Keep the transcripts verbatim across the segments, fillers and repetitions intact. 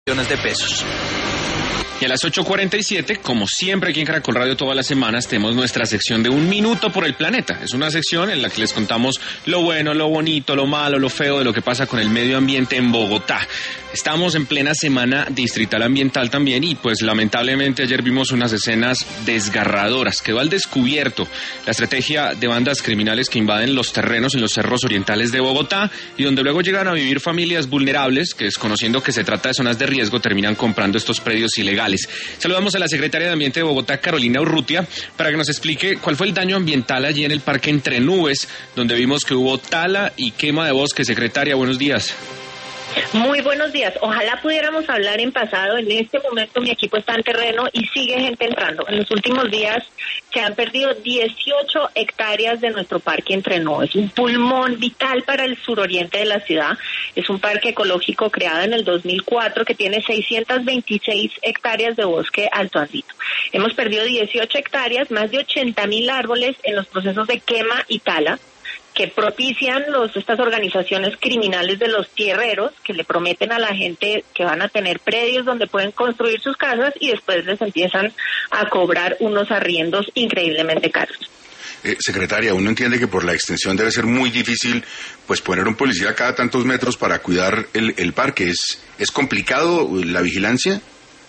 millones de pesos. Y a las ocho cuarenta y siete, como siempre aquí en Caracol Radio todas las semanas, tenemos nuestra sección de Un Minuto por el Planeta. Es una sección en la que les contamos lo bueno, lo bonito, lo malo, lo feo de lo que pasa con el medio ambiente en Bogotá. Estamos en plena semana distrital ambiental también y pues lamentablemente ayer vimos unas escenas desgarradoras. Quedó al descubierto la estrategia de bandas criminales que invaden los terrenos en los cerros orientales de Bogotá y donde luego llegan a vivir familias vulnerables que, desconociendo que se trata de zonas de riesgo, terminan comprando estos predios ilegales. Saludamos a la secretaria de Ambiente de Bogotá, Carolina Urrutia, para que nos explique cuál fue el daño ambiental allí en el Parque Entre Nubes, donde vimos que hubo tala y quema de bosque. Secretaria, buenos días. Muy buenos días. Ojalá pudiéramos hablar en pasado. En este momento mi equipo está en terreno y sigue gente entrando. En los últimos días se han perdido dieciocho hectáreas de nuestro parque Entre Nubes, un pulmón vital para el suroriente de la ciudad. Es un parque ecológico creado en el dos mil cuatro que tiene seiscientas veintiséis hectáreas de bosque alto andino. Hemos perdido dieciocho hectáreas, más de ochenta mil árboles en los procesos de quema y tala que propician los estas organizaciones criminales de los tierreros, que le prometen a la gente que van a tener predios donde pueden construir sus casas y después les empiezan a cobrar unos arriendos increíblemente caros. Eh, secretaria, uno entiende que por la extensión debe ser muy difícil pues poner un policía cada tantos metros para cuidar el, el parque. ¿Es, es complicado la vigilancia?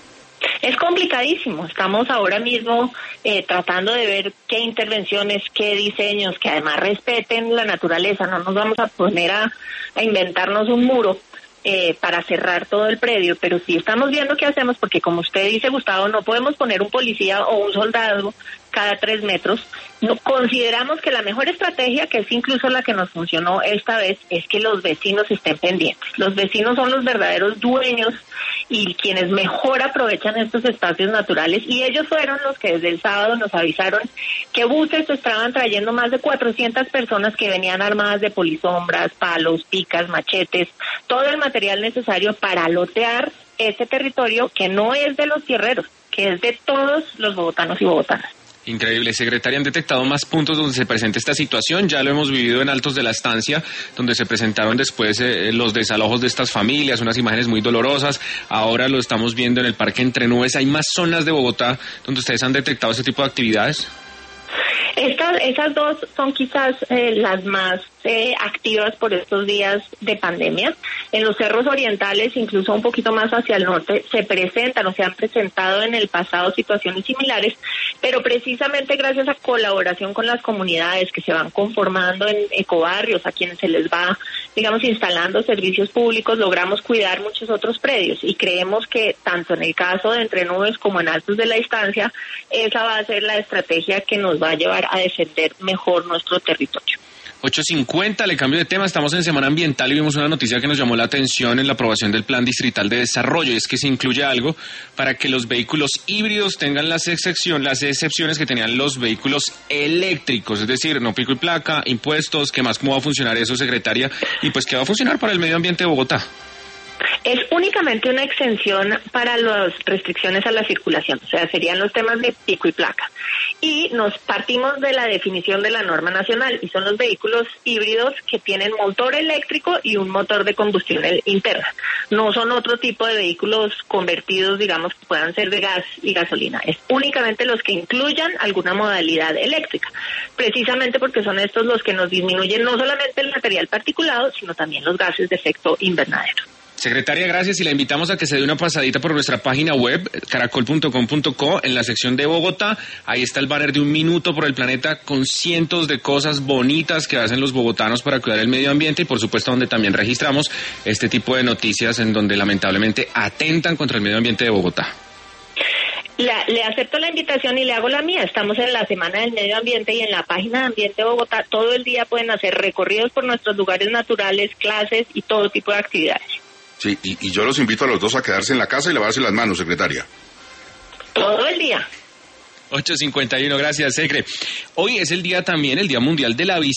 Es complicadísimo. Estamos ahora mismo eh, tratando de ver qué intervenciones, qué diseños, que además respeten la naturaleza. No nos vamos a poner a, a inventarnos un muro eh, para cerrar todo el predio, pero sí estamos viendo qué hacemos, porque como usted dice, Gustavo, no podemos poner un policía o un soldado cada tres metros. No, consideramos que la mejor estrategia, que es incluso la que nos funcionó esta vez, es que los vecinos estén pendientes. Los vecinos son los verdaderos dueños y quienes mejor aprovechan estos espacios naturales, y ellos fueron los que desde el sábado nos avisaron que buses estaban trayendo más de cuatrocientas personas que venían armadas de polisombras, palos, picas, machetes, todo el material necesario para lotear ese territorio que no es de los tierreros, que es de todos los bogotanos y bogotanas. Increíble, secretaria. ¿Han detectado más puntos donde se presenta esta situación? Ya lo hemos vivido en Altos de la Estancia, donde se presentaron después eh, los desalojos de estas familias, unas imágenes muy dolorosas. Ahora lo estamos viendo en el Parque Entre Nubes. ¿Hay más zonas de Bogotá donde ustedes han detectado este tipo de actividades? Estas, esas dos son quizás eh, las más eh, activas por estos días de pandemia. En los cerros orientales, incluso un poquito más hacia el norte, se presentan o se han presentado en el pasado situaciones similares, pero precisamente gracias a colaboración con las comunidades que se van conformando en ecobarrios, a quienes se les va, digamos, instalando servicios públicos, logramos cuidar muchos otros predios, y creemos que tanto en el caso de Entre Nubes como en Altos de la Estancia, esa va a ser la estrategia que nos va a llevar a defender mejor nuestro territorio. ocho cincuenta, le cambio de tema, estamos en Semana Ambiental y vimos una noticia que nos llamó la atención en la aprobación del Plan Distrital de Desarrollo, y es que se incluye algo para que los vehículos híbridos tengan las, excepción, las excepciones que tenían los vehículos eléctricos, es decir, no pico y placa, impuestos. ¿Qué más? ¿Cómo va a funcionar eso, secretaria? Y pues, ¿qué va a funcionar para el medio ambiente de Bogotá? Es únicamente una exención para las restricciones a la circulación, o sea, serían los temas de pico y placa. Y nos partimos de la definición de la norma nacional, y son los vehículos híbridos que tienen motor eléctrico y un motor de combustión interna. No son otro tipo de vehículos convertidos, digamos, que puedan ser de gas y gasolina. Es únicamente los que incluyan alguna modalidad eléctrica, precisamente porque son estos los que nos disminuyen no solamente el material particulado, sino también los gases de efecto invernadero. Secretaria, gracias, y la invitamos a que se dé una pasadita por nuestra página web, caracol punto com punto co, en la sección de Bogotá. Ahí está el banner de Un Minuto por el Planeta con cientos de cosas bonitas que hacen los bogotanos para cuidar el medio ambiente, y por supuesto donde también registramos este tipo de noticias en donde lamentablemente atentan contra el medio ambiente de Bogotá. La, le acepto la invitación y le hago la mía. Estamos en la Semana del Medio Ambiente y en la página de Ambiente Bogotá todo el día pueden hacer recorridos por nuestros lugares naturales, clases y todo tipo de actividades. Sí, y, y yo los invito a los dos a quedarse en la casa y lavarse las manos, secretaria. Todo el día. ocho cincuenta y uno, gracias, Secre. Hoy es el día también, el Día Mundial de la Bicicleta.